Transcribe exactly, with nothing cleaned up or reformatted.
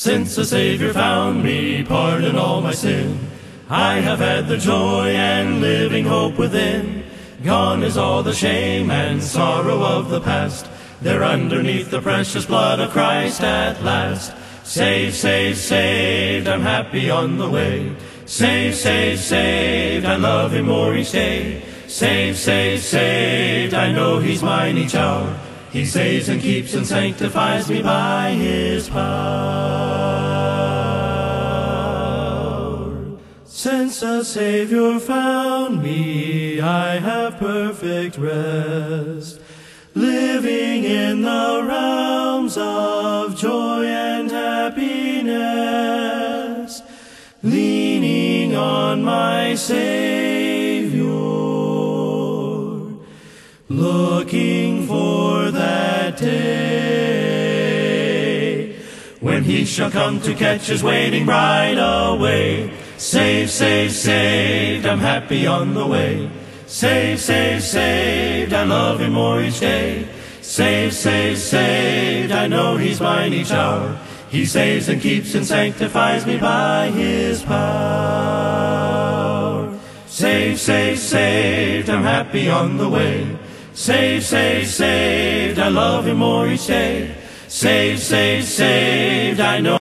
Since the Savior found me, pardon all my sin, I have had the joy and living hope within. Gone is all the shame and sorrow of the past. They're underneath the precious blood of Christ at last. Saved, saved, saved, I'm happy on the way. Saved, saved, saved, I love Him more each day. Saved, saved, saved, I know He's mine each hour. He saves and keeps and sanctifies me by His power. Since the Savior found me, I have perfect rest, living in the realms of joy and happiness, leaning on my Savior, looking for that day when He shall come to catch His waiting bride away. Saved, saved, saved, I'm happy on the way. Saved, saved, saved, I love Him more each day. Saved, saved, saved, I know He's mine each hour. He saves and keeps and sanctifies me by His power. Saved, saved, saved, I'm happy on the way. Saved, saved, saved, I love Him more each day. Saved, saved, saved, I know